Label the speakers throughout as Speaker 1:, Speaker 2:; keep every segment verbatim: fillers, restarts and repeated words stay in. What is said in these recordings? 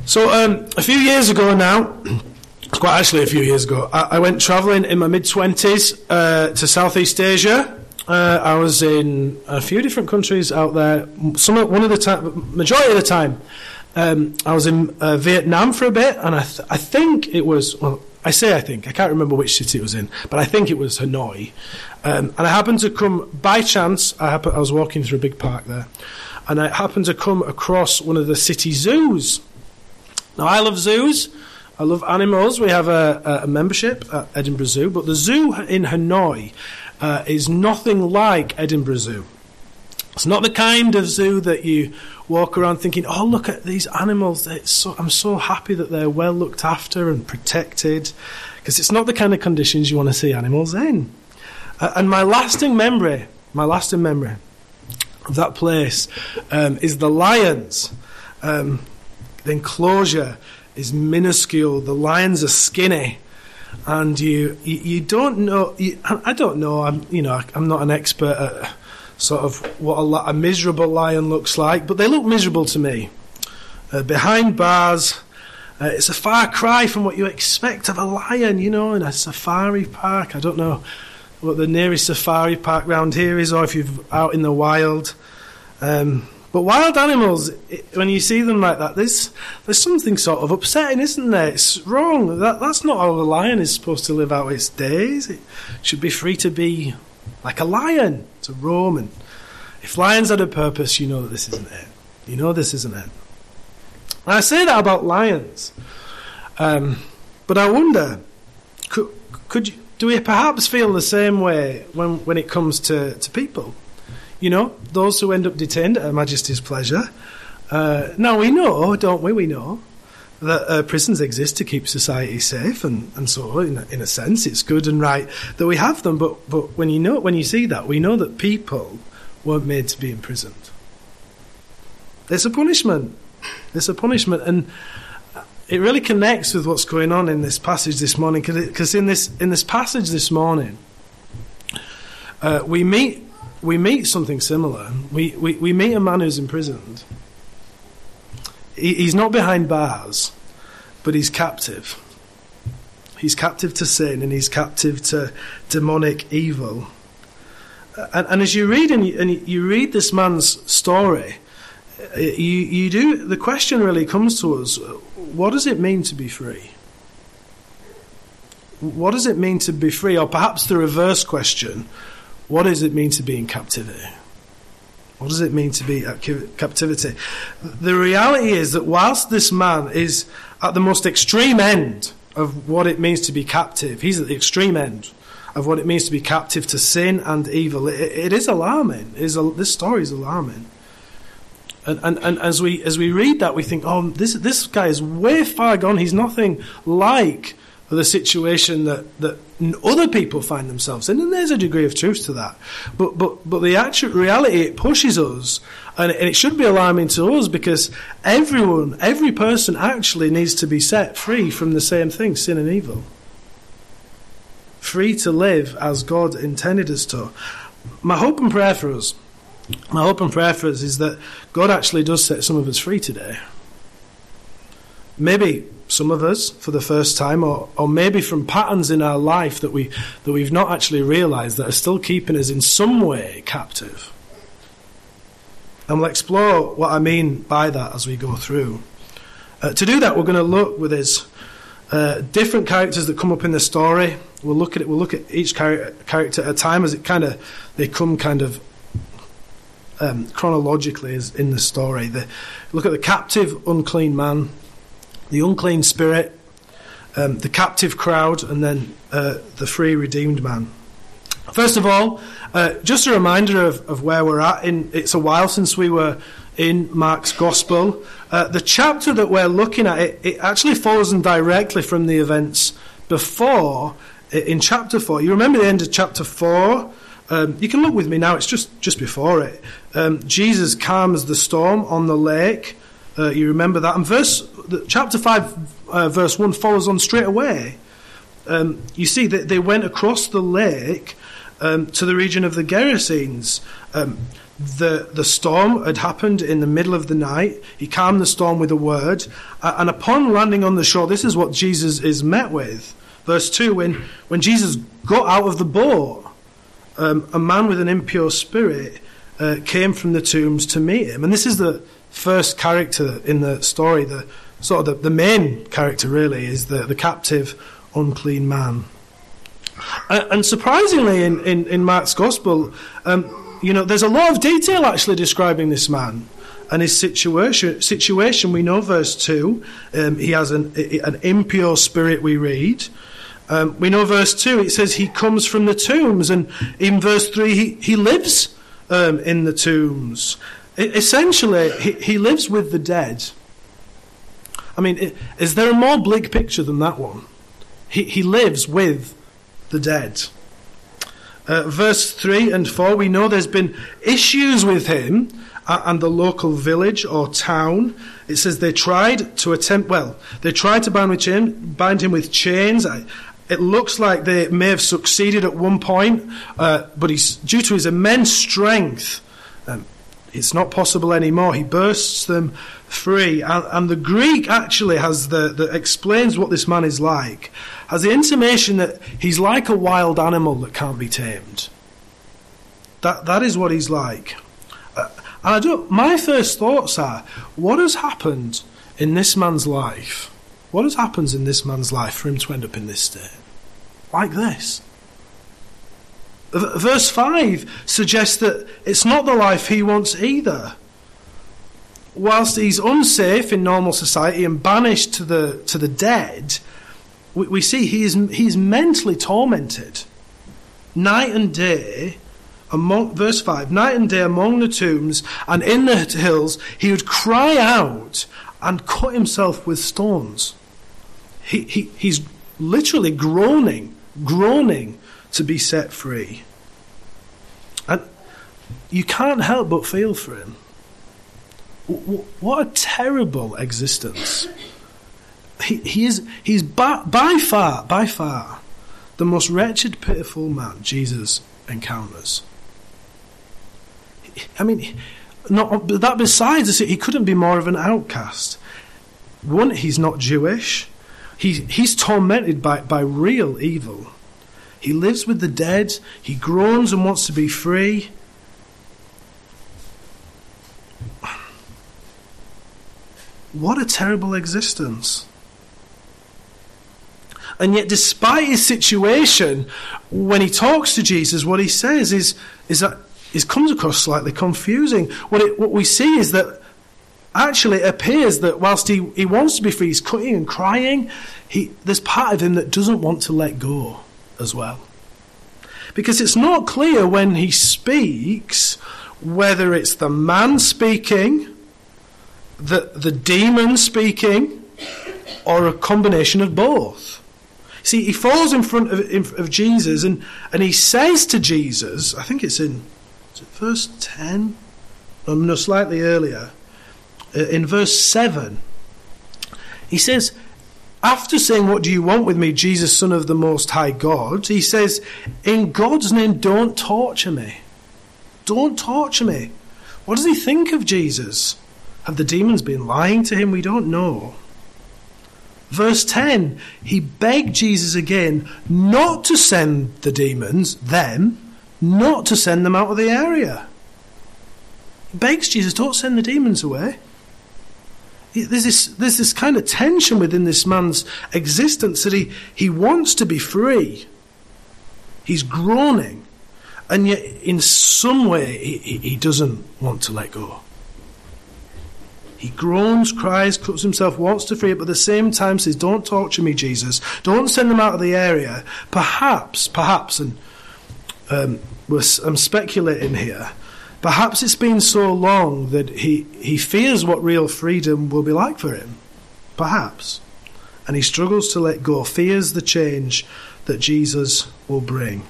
Speaker 1: So um, a few years ago now, quite actually a few years ago, I, I went travelling in my mid-twenties uh, to Southeast Asia. Uh, I was in a few different countries out there. Some one of the time, majority of the time, um, I was in uh, Vietnam for a bit, and I, th- I think it was. Well, I say I think I can't remember which city it was in, but I think it was Hanoi. Um, and I happened to come by chance. I, happen, I was walking through a big park there, and I happened to come across one of the city zoos. Now, I love zoos. I love animals. We have a, a membership at Edinburgh Zoo, but the zoo in Hanoi uh, is nothing like Edinburgh Zoo. It's not the kind of zoo that you walk around thinking, oh, look at these animals. It's so, I'm so happy that they're well looked after and protected, because it's not the kind of conditions you want to see animals in. Uh, and my lasting memory, my lasting memory of that place um, is the lions. Um, the enclosure is minuscule. The lions are skinny, and you you, you don't know. You, I don't know. I'm you know I'm not an expert at sort of what a, a miserable lion looks like, but they look miserable to me. Uh, behind bars, uh, it's a far cry from what you expect of a lion. You know, in a safari park. I don't know what the nearest safari park round here is, or if you're out in the wild. Um, But wild animals, it, when you see them like that, there's there's something sort of upsetting, isn't there? It's wrong. That That's not how a lion is supposed to live out its days. It should be free to be like a lion, to roam. And if lions had a purpose, you know that this isn't it. You know this isn't it. And I say that about lions. Um, but I wonder, could, could you, do we perhaps feel the same way when, when it comes to, to people? You know, those who end up detained at Her Majesty's pleasure. Uh, now, we know, don't we, we know that uh, prisons exist to keep society safe, and, and so, in a, in a sense, it's good and right that we have them. But, but when you know, when you see that, we know that people weren't made to be imprisoned. It's a punishment. It's a punishment, and it really connects with what's going on in this passage this morning, because in this in this passage this morning, uh, we meet... We meet something similar. We, we, we meet a man who's imprisoned. He, he's not behind bars, but he's captive. He's captive to sin, and he's captive to demonic evil. And, and as you read and you, and you read this man's story, you, you do. The question really comes to us: what does it mean to be free? What does it mean to be free? Or perhaps the reverse question: what does it mean to be in captivity? What does it mean to be at captivity? The reality is that whilst this man is at the most extreme end of what it means to be captive, he's at the extreme end of what it means to be captive to sin and evil. It, it is alarming. It is a, this story is alarming. And, and, and as we as we read that, we think, oh, this this guy is way far gone. He's nothing like the situation that, that other people find themselves in, and there's a degree of truth to that. But but but the actual reality, it pushes us, and it, and it should be alarming to us, because everyone, every person actually needs to be set free from the same thing, sin and evil. Free to live as God intended us to. My hope and prayer for us, my hope and prayer for us is that God actually does set some of us free today. Maybe some of us for the first time, or, or maybe from patterns in our life that we that we've not actually realised that are still keeping us in some way captive. And we'll explore what I mean by that as we go through. Uh, to do that, we're going to look with his uh, different characters that come up in the story. We'll look at it. We'll look at each char- character at a time as it kind of they come kind of um, chronologically as in the story. The, look at the captive, unclean man, the unclean spirit, um, the captive crowd, and then uh, the free redeemed man. First of all, uh, just a reminder of, of where we're at. In, it's a while since we were in Mark's Gospel. Uh, the chapter that we're looking at, it, it actually follows on directly from the events before, in chapter four. You remember the end of chapter four? Um, you can look with me now, it's just, just before it. Um, Jesus calms the storm on the lake. Uh, you remember that. And verse, the, chapter five, uh, verse one follows on straight away. Um, you see that they went across the lake, um, to the region of the Gerasenes. Um, the, the storm had happened in the middle of the night. He calmed the storm with a word. Uh, and upon landing on the shore, this is what Jesus is met with. Verse two, when, when Jesus got out of the boat, um, a man with an impure spirit uh, came from the tombs to meet him. And this is the first character in the story. The sort of the, the main character, really, is the, the captive, unclean man. Uh, and surprisingly, in, in, in Mark's Gospel, um, you know, there's a lot of detail actually describing this man and his situation. Situation we know, verse two, um, he has an, an impure spirit, we read. Um, we know verse two, it says he comes from the tombs, and in verse three, he, he lives um, in the tombs. It, essentially, he, he lives with the dead. I mean, it, is there a more bleak picture than that one? He, he lives with the dead. Uh, verse three and four, we know there's been issues with him and the local village or town. It says they tried to attempt, well, they tried to bind, with chain, bind him with chains. It looks like they may have succeeded at one point, uh, but he's, due to his immense strength, um, it's not possible anymore. He bursts them free. And, and the Greek actually has the, the explains what this man is like, has the intimation that he's like a wild animal that can't be tamed. That that is what he's like. Uh, and I don't, my first thoughts are, what has happened in this man's life? What has happened in this man's life for him to end up in this state? Like this. Verse five suggests that it's not the life he wants either. Whilst he's unsafe in normal society and banished to the to the dead, we, we see he is he's mentally tormented. Night and day, among verse five, night and day among the tombs and in the hills, he would cry out and cut himself with stones. He he he's literally groaning, groaning to be set free. And you can't help but feel for him. What a terrible existence. He, he is he's by, by far, by far, the most wretched, pitiful man Jesus encounters. I mean, not that besides, he couldn't be more of an outcast. One, he's not Jewish. He, he's tormented by, by real evil. He lives with the dead. He groans and wants to be free. What a terrible existence. And yet, despite his situation, when he talks to Jesus, what he says is, is that it comes across slightly confusing. What, it, what we see is that actually it appears that whilst he, he wants to be free, he's cutting and crying, he, there's part of him that doesn't want to let go as well. Because it's not clear when he speaks whether it's the man speaking, the, the demon speaking, or a combination of both. See, he falls in front of, in, of Jesus and, and he says to Jesus, I think it's in is it verse ten? No, no, slightly earlier. Uh, in verse seven, he says, after saying, what do you want with me, Jesus, Son of the Most High God? He says, in God's name, don't torture me. Don't torture me. What does he think of Jesus? Have the demons been lying to him? We don't know. Verse ten, he begged Jesus again not to send the demons, them, not to send them out of the area. He begs Jesus, don't send the demons away. There's this, there's this kind of tension within this man's existence that he, he wants to be free. He's groaning. And yet, in some way, he, he doesn't want to let go. He groans, cries, cuts himself, wants to free it, but at the same time says, don't torture me, Jesus. Don't send them out of the area. Perhaps, perhaps, and um, we're, I'm speculating here, perhaps it's been so long that he, he fears what real freedom will be like for him. Perhaps. And he struggles to let go, fears the change that Jesus will bring.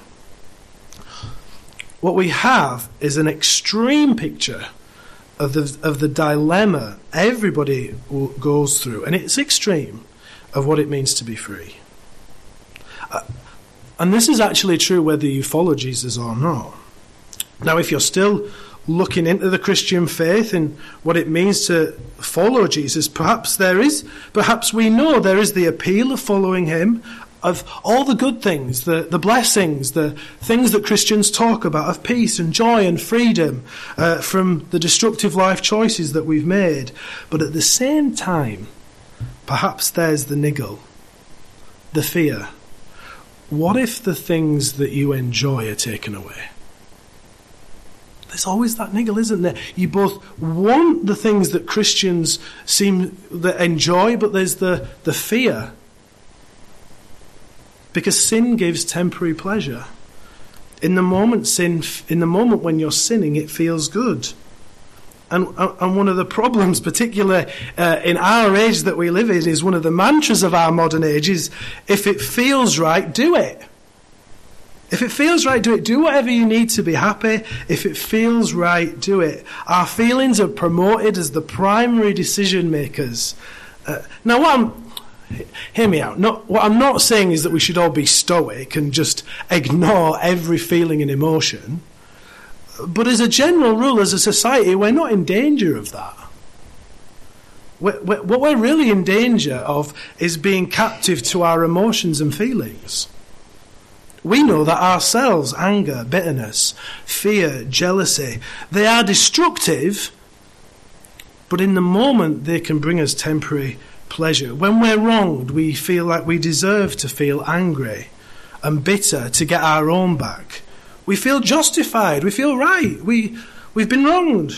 Speaker 1: What we have is an extreme picture of the of the dilemma everybody goes through, and it's extreme, of what it means to be free. Uh, And this is actually true whether you follow Jesus or not. Now, if you're still looking into the Christian faith and what it means to follow Jesus, perhaps there is, perhaps we know there is the appeal of following him, of all the good things, the, the blessings, the things that Christians talk about, of peace and joy and freedom uh, from the destructive life choices that we've made. But at the same time, perhaps there's the niggle, the fear. What if the things that you enjoy are taken away? There's always that niggle, isn't there? You both want the things that Christians seem that enjoy, but there's the, the fear. Because sin gives temporary pleasure. In the moment sin, in the moment when you're sinning, it feels good. And and one of the problems, particularly uh, in our age that we live in, is one of the mantras of our modern age is, if it feels right, do it. If it feels right, do it. Do whatever you need to be happy. If it feels right, do it. Our feelings are promoted as the primary decision makers. Uh, now, what I'm... Hear me out. Not, what I'm not saying is that we should all be stoic and just ignore every feeling and emotion. But as a general rule, as a society, we're not in danger of that. We're, we're, what we're really in danger of is being captive to our emotions and feelings. We know that ourselves, anger, bitterness, fear, jealousy, they are destructive, but in the moment they can bring us temporary pleasure. When we're wronged, we feel like we deserve to feel angry and bitter to get our own back. We feel justified. We feel right. We, we've been wronged.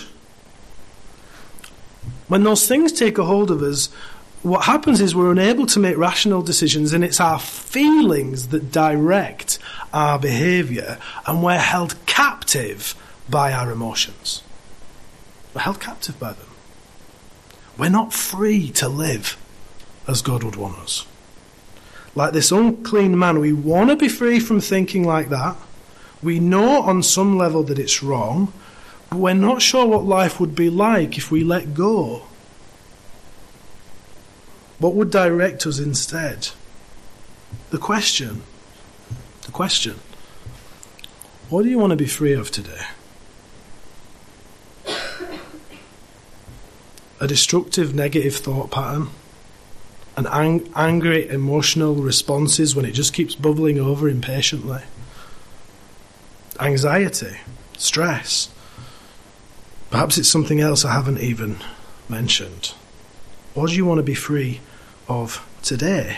Speaker 1: When those things take a hold of us, what happens is we're unable to make rational decisions, and it's our feelings that direct our behaviour, and we're held captive by our emotions. We're held captive by them. We're not free to live as God would want us. Like this unclean man, we want to be free from thinking like that. We know on some level that it's wrong, but we're not sure what life would be like if we let go. What would direct us instead? The question, the question, what do you want to be free of today? A destructive negative thought pattern, an ang- angry emotional responses when it just keeps bubbling over impatiently, anxiety, stress. Perhaps it's something else I haven't even mentioned. What do you want to be free of today?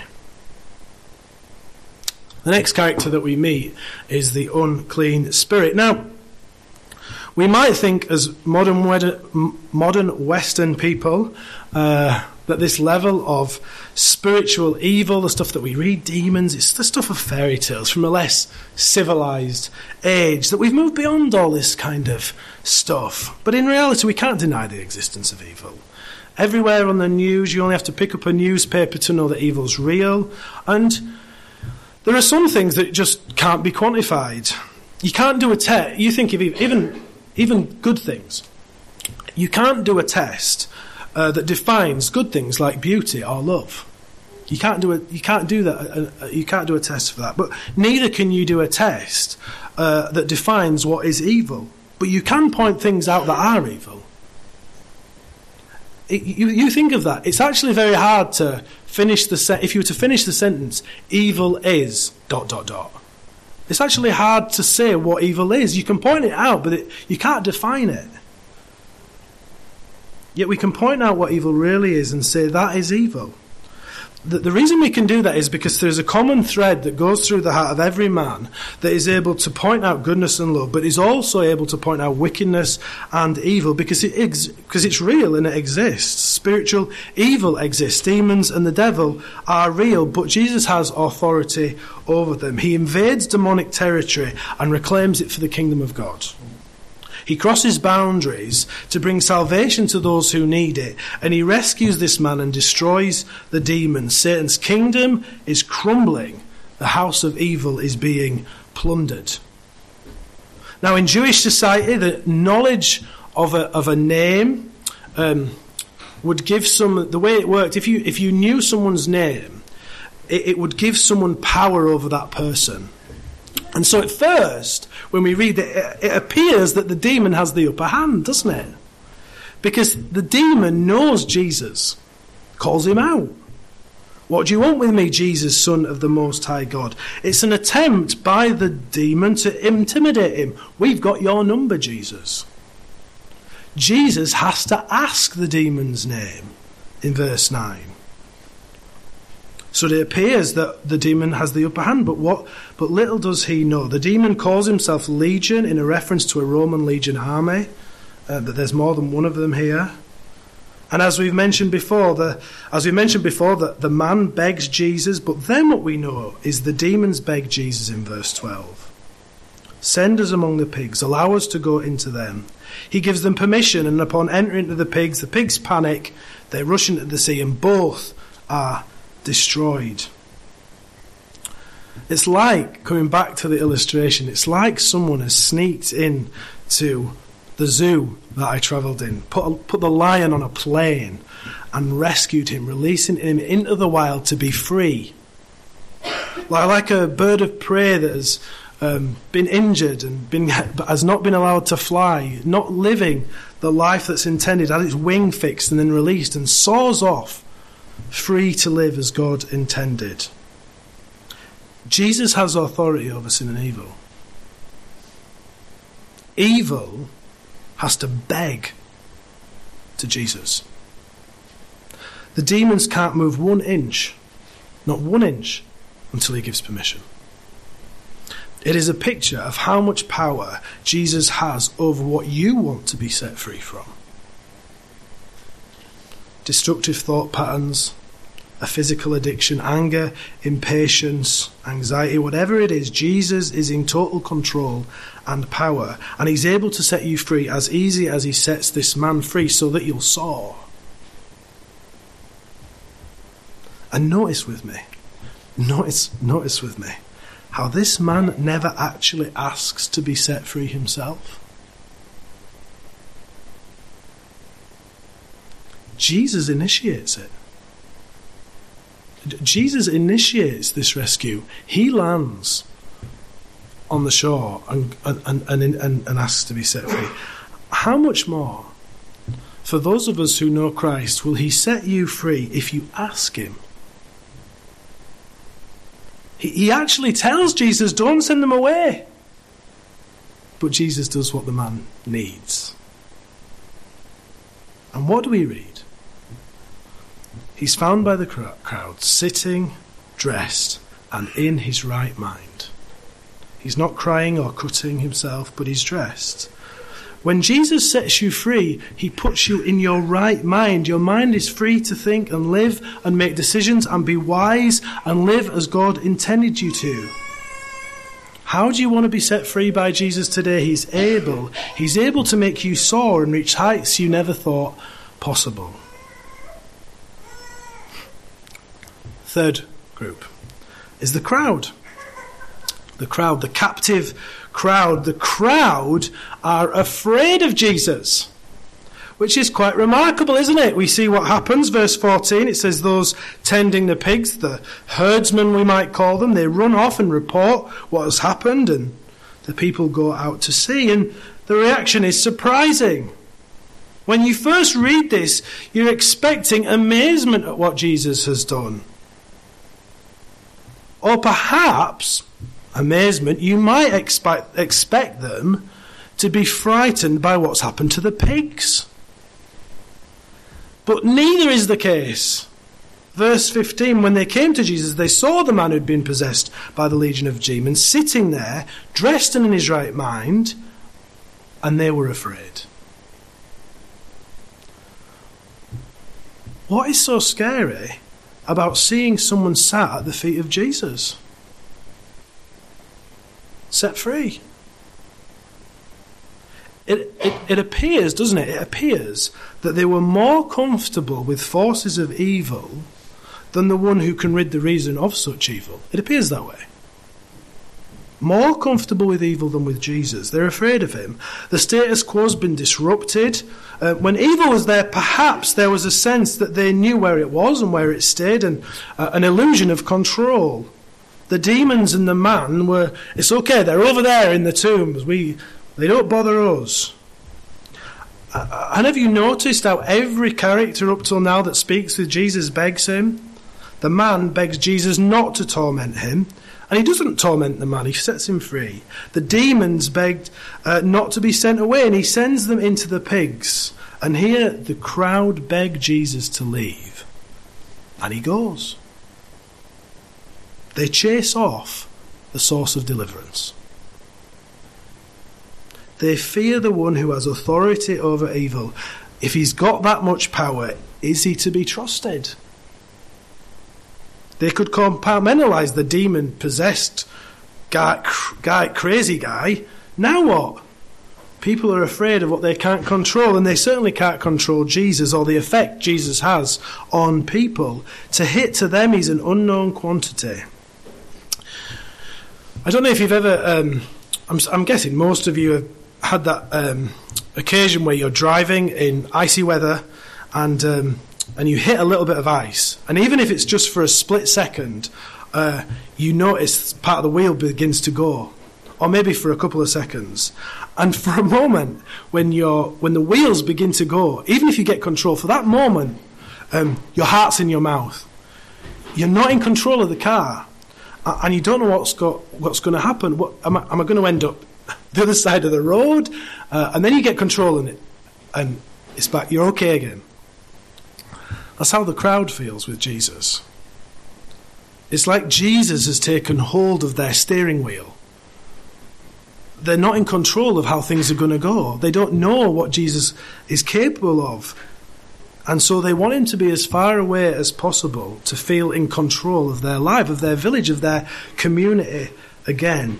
Speaker 1: The next character that we meet is the unclean spirit. Now, we might think as modern modern Western people uh, that this level of spiritual evil, the stuff that we read, demons, it's the stuff of fairy tales from a less civilized age, that we've moved beyond all this kind of stuff. But in reality, we can't deny the existence of evil. Everywhere on the news, you only have to pick up a newspaper to know that evil's real. And there are some things that just can't be quantified. You can't do a test. You think of even, even good things. You can't do a test uh, that defines good things like beauty or love. You can't do a, you can't do that. Uh, uh, you can't do a test for that. But neither can you do a test uh, that defines what is evil. But you can point things out that are evil. It, you, you think of that. It's actually very hard to finish the se- if you were to finish the sentence, evil is dot dot dot. It's actually hard to say what evil is. You can point it out, but it, you can't define it. Yet we can point out what evil really is and say that is evil. The, the reason we can do that is because there's a common thread that goes through the heart of every man that is able to point out goodness and love, but is also able to point out wickedness and evil because it ex- because it's real and it exists. Spiritual evil exists. Demons and the devil are real, but Jesus has authority over them. He invades demonic territory and reclaims it for the kingdom of God. He crosses boundaries to bring salvation to those who need it, and he rescues this man and destroys the demons. Satan's kingdom is crumbling. The house of evil is being plundered. Now, in Jewish society, the knowledge of a, of a name um, would give some... The way it worked, if you, if you knew someone's name, it, it would give someone power over that person. And so at first, when we read it, it appears that the demon has the upper hand, doesn't it? Because the demon knows Jesus, calls him out. What do you want with me, Jesus, Son of the Most High God? It's an attempt by the demon to intimidate him. We've got your number, Jesus. Jesus has to ask the demon's name in verse nine. So it appears that the demon has the upper hand, but what? But little does he know. The demon calls himself Legion in a reference to a Roman legion army, uh, that there's more than one of them here. And as we've mentioned before, the as we mentioned before, that the man begs Jesus, but then what we know is the demons beg Jesus in verse twelve. Send us among the pigs, allow us to go into them. He gives them permission, and upon entering into the pigs, the pigs panic, they rush into the sea, and both are destroyed. It's like, coming back to the illustration, it's like someone has sneaked in to the zoo that I travelled in, put, a, put the lion on a plane and rescued him, releasing him into the wild to be free. Like, like a bird of prey that has um, been injured and been, but has not been allowed to fly, not living the life that's intended, had its wing fixed and then released and soars off, free to live as God intended. Jesus has authority over sin and evil. Evil has to beg to Jesus. The demons can't move one inch, not one inch, until he gives permission. It is a picture of how much power Jesus has over what you want to be set free from. Destructive thought patterns, a physical addiction, anger, impatience, anxiety, whatever it is, Jesus is in total control and power, and he's able to set you free as easy as he sets this man free so that you'll soar. And notice with me, notice, notice with me, how this man never actually asks to be set free himself. Jesus initiates it. Jesus initiates this rescue. He lands on the shore and, and, and, and, and asks to be set free. How much more, for those of us who know Christ, will he set you free if you ask him? He, he actually tells Jesus, don't send them away. But Jesus does what the man needs. And what do we read? He's found by the crowd, sitting, dressed, and in his right mind. He's not crying or cutting himself, but he's dressed. When Jesus sets you free, he puts you in your right mind. Your mind is free to think and live and make decisions and be wise and live as God intended you to. How do you want to be set free by Jesus today? He's able. He's able to make you soar and reach heights you never thought possible. Third group is the crowd. The crowd, the captive crowd. The crowd are afraid of Jesus, which is quite remarkable, isn't it? We see what happens. Verse fourteen, it says those tending the pigs, the herdsmen we might call them, they run off and report what has happened, and the people go out to see, and the reaction is surprising. When you first read this, you're expecting amazement at what Jesus has done. Or perhaps, amazement, you might expect, expect them to be frightened by what's happened to the pigs. But neither is the case. Verse fifteen, when they came to Jesus, they saw the man who'd been possessed by the legion of demons sitting there, dressed and in his right mind, and they were afraid. What is so scary about seeing someone sat at the feet of Jesus, set free? It, it, it appears, doesn't it? It appears that they were more comfortable with forces of evil than the one who can rid the reason of such evil. It appears that way. More comfortable with evil than with Jesus. They're afraid of him. The status quo's been disrupted. Uh, when evil was there, perhaps there was a sense that they knew where it was and where it stayed, and uh, an illusion of control. The demons and the man were, it's okay, they're over there in the tombs. We, they don't bother us. And have you noticed how every character up till now that speaks with Jesus begs him? The man begs Jesus not to torment him, and he doesn't torment the man, he sets him free. The demons begged uh, not to be sent away, and he sends them into the pigs. And here the crowd beg Jesus to leave, and he goes. They chase off the source of deliverance. They fear the one who has authority over evil. If he's got that much power, is he to be trusted? They could compartmentalize the demon-possessed guy, guy, crazy guy. Now what? People are afraid of what they can't control, and they certainly can't control Jesus or the effect Jesus has on people. To hit to them, he's an unknown quantity. I don't know if you've ever... Um, I'm, I'm guessing most of you have had that um, occasion where you're driving in icy weather and um, and you hit a little bit of ice, and even if it's just for a split second, uh, you notice part of the wheel begins to go, or maybe for a couple of seconds, and for a moment when you're when the wheels begin to go, even if you get control for that moment, um, your heart's in your mouth. You're not in control of the car, and you don't know what's got what's going to happen. What am I, am I going to end up the other side of the road? Uh, and then you get control in it, and it's back. You're okay again. That's how the crowd feels with Jesus. It's like Jesus has taken hold of their steering wheel. They're not in control of how things are going to go. They don't know what Jesus is capable of. And so they want him to be as far away as possible to feel in control of their life, of their village, of their community again.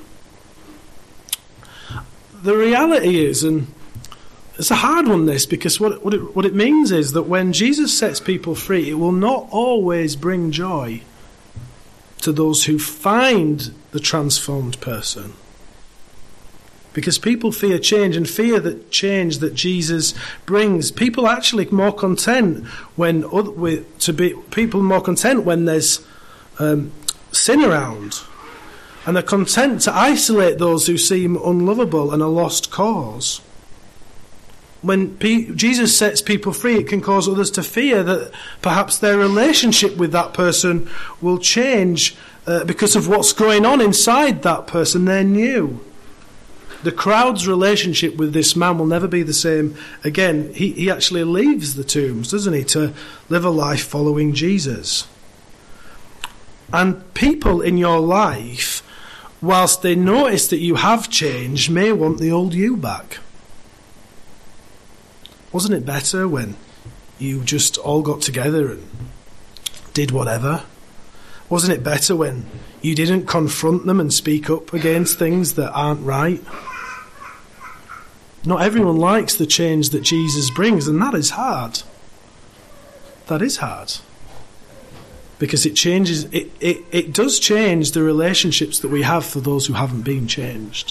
Speaker 1: The reality is, and it's a hard one this, because what, what, it, what it means is that when Jesus sets people free, it will not always bring joy to those who find the transformed person. Because people fear change and fear that change that Jesus brings. People are actually more content when with, to be people more content when there's um, sin around, and they're content to isolate those who seem unlovable and a lost cause. When P- Jesus sets people free, it can cause others to fear that perhaps their relationship with that person will change uh, because of what's going on inside that person they knew. The crowd's relationship with this man will never be the same again. He, he actually leaves the tombs, doesn't he, to live a life following Jesus. And people in your life, whilst they notice that you have changed, may want the old you back. Wasn't it better when you just all got together and did whatever? Wasn't it better when you didn't confront them and speak up against things that aren't right? Not everyone likes the change that Jesus brings, and that is hard. That is hard. Because it changes, it, it, it does change the relationships that we have for those who haven't been changed.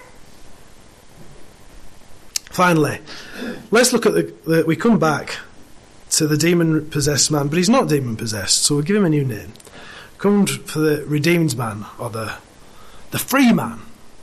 Speaker 1: Finally, let's look at the, the we come back to the demon-possessed man, but he's not demon-possessed, so we'll give him a new name. Come for the redeemed man, or the the free man.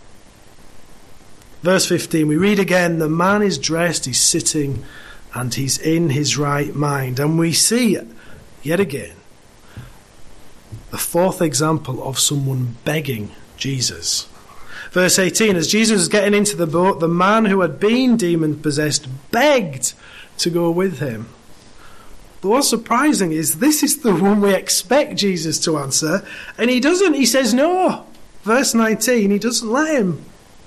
Speaker 1: Verse fifteen, we read again, the man is dressed, he's sitting, and he's in his right mind. And we see, yet again, the fourth example of someone begging Jesus. Verse eighteen, as Jesus was getting into the boat, the man who had been demon-possessed begged to go with him. But what's surprising is this is the one we expect Jesus to answer, and he doesn't. He says no. Verse nineteen, he doesn't let him.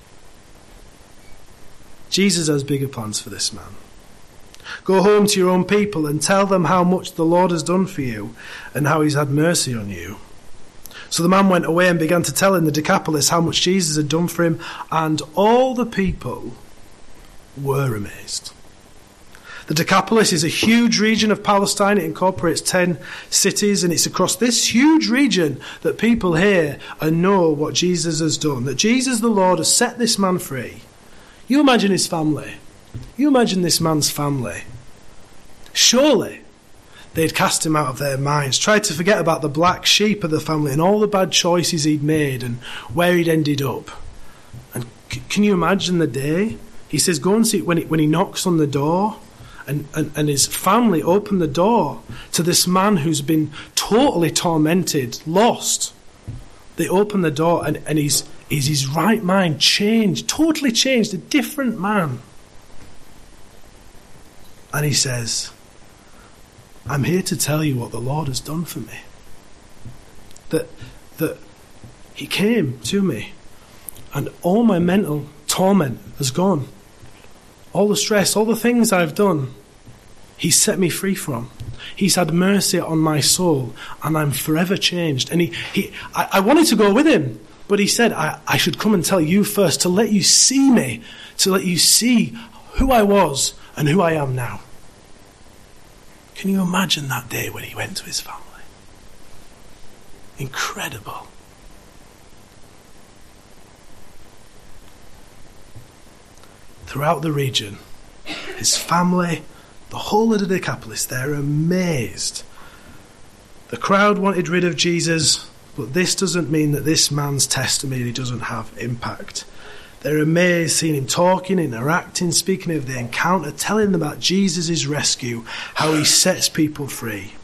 Speaker 1: Jesus has bigger plans for this man. Go home to your own people and tell them how much the Lord has done for you and how he's had mercy on you. So the man went away and began to tell in the Decapolis how much Jesus had done for him, and all the people were amazed. The Decapolis is a huge region of Palestine. It incorporates ten cities, and it's across this huge region that people hear and know what Jesus has done, that Jesus the Lord has set this man free. You imagine his family. You imagine this man's family. Surely they'd cast him out of their minds, tried to forget about the black sheep of the family and all the bad choices he'd made and where he'd ended up. And c- can you imagine the day? He says, go and see when he, when he knocks on the door, and, and, and his family open the door to this man who's been totally tormented, lost. They open the door and, and he's, he's his right mind changed, totally changed, a different man. And he says, I'm here to tell you what the Lord has done for me. That, that he came to me and all my mental torment has gone. All the stress, all the things I've done, he's set me free from. He's had mercy on my soul and I'm forever changed. And he, he I, I wanted to go with him, but he said, I, I should come and tell you first to let you see me, to let you see who I was and who I am now. Can you imagine that day when he went to his family? Incredible. Throughout the region, his family, the whole of the Decapolis, they're amazed. The crowd wanted rid of Jesus, but this doesn't mean that this man's testimony doesn't have impact. They're amazed seeing him talking, interacting, speaking of the encounter, telling them about Jesus' rescue, how he sets people free.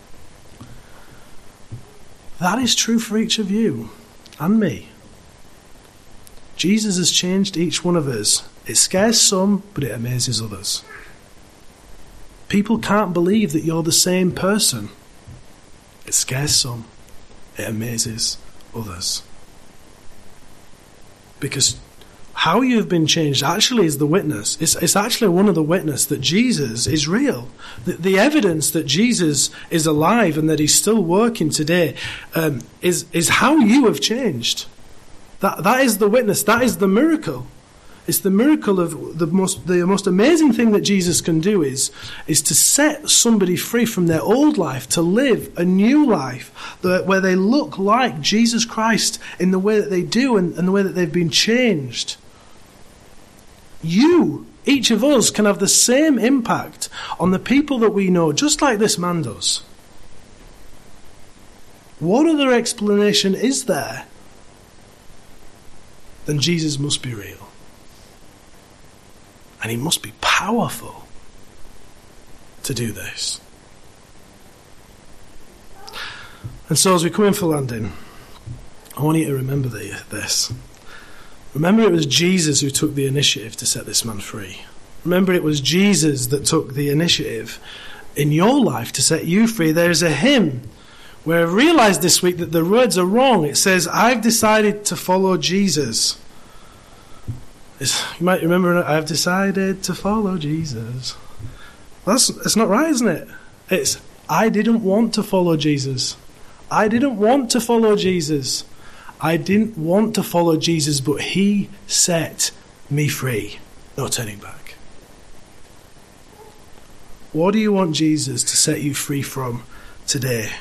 Speaker 1: That is true for each of you and me. Jesus has changed each one of us. It scares some, but it amazes others. People can't believe that you're the same person. It scares some. It amazes others. Because how you have been changed actually is the witness. It's, it's actually one of the witness that Jesus is real. The, the evidence that Jesus is alive and that he's still working today um, is, is how you have changed. That That is the witness. That is the miracle. It's the miracle of the most the most amazing thing that Jesus can do is, is to set somebody free from their old life to live a new life that, where they look like Jesus Christ in the way that they do and, and the way that they've been changed. You, each of us, can have the same impact on the people that we know, just like this man does. What other explanation is there than Jesus must be real? And he must be powerful to do this. And so as we come in for landing, I want you to remember the, this. Remember it was Jesus who took the initiative to set this man free. Remember it was Jesus that took the initiative in your life to set you free. There's a hymn where I realised this week that the words are wrong. It says, I've decided to follow Jesus. It's, you might remember, I've decided to follow Jesus. That's, that's not right, isn't it? It's, I didn't want to follow Jesus. I didn't want to follow Jesus. I didn't want to follow Jesus, but he set me free. No turning back. What do you want Jesus to set you free from today?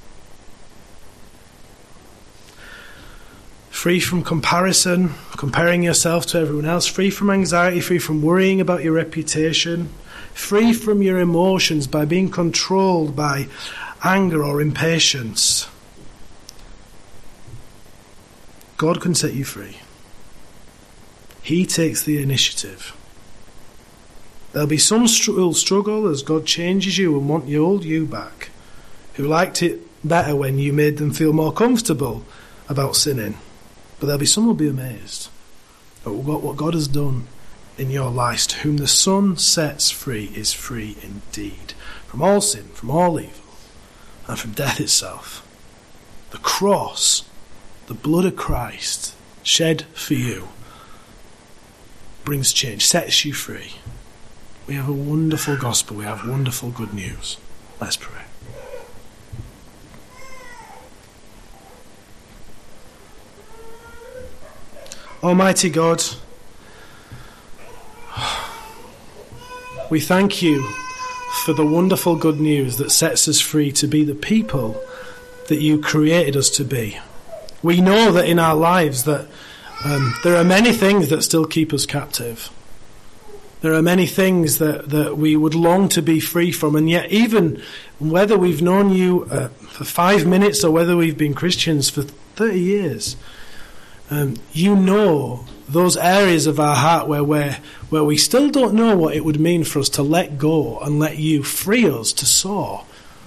Speaker 1: Free from comparison, comparing yourself to everyone else. Free from anxiety, free from worrying about your reputation. Free from your emotions by being controlled by anger or impatience. God can set you free. He takes the initiative. There'll be some who'll struggle as God changes you and want your old you back, who liked it better when you made them feel more comfortable about sinning. But there'll be some who'll be amazed at what God has done in your life. To whom the Son sets free is free indeed. From all sin, from all evil, and from death itself. The cross, the blood of Christ, shed for you, brings change, sets you free. We have a wonderful gospel. We have wonderful good news. Let's pray. Almighty God, we thank you for the wonderful good news that sets us free to be the people that you created us to be. We know that in our lives that um, there are many things that still keep us captive. There are many things that, that we would long to be free from, and yet even whether we've known you uh, for five minutes or whether we've been Christians for thirty years, um, you know those areas of our heart where we're, where we still don't know what it would mean for us to let go and let you free us to soar.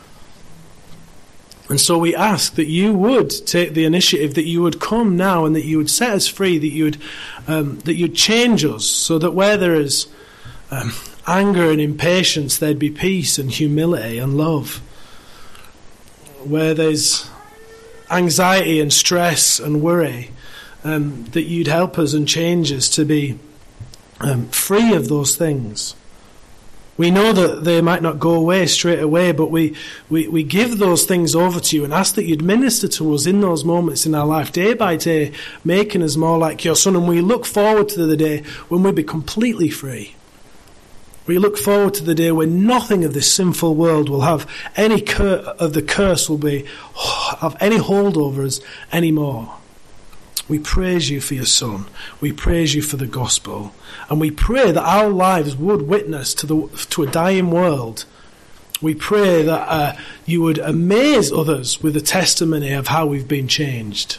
Speaker 1: And so we ask that you would take the initiative, that you would come now and that you would set us free, that you would um, that you'd change us so that where there is um, anger and impatience, there'd be peace and humility and love. Where there's anxiety and stress and worry, um, that you'd help us and change us to be um, free of those things. We know that they might not go away straight away, but we, we, we give those things over to you and ask that you'd minister to us in those moments in our life, day by day, making us more like your Son. And we look forward to the day when we'll be completely free. We look forward to the day when nothing of this sinful world will have any cur- of the curse will be have any hold over us anymore. We praise you for your Son. We praise you for the gospel. And we pray that our lives would witness to the to a dying world. We pray that uh, you would amaze others with the testimony of how we've been changed.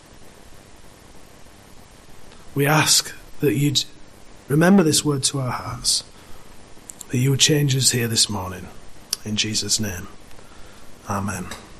Speaker 1: We ask that you'd remember this word to our hearts, that you would change us here this morning. In Jesus' name, amen.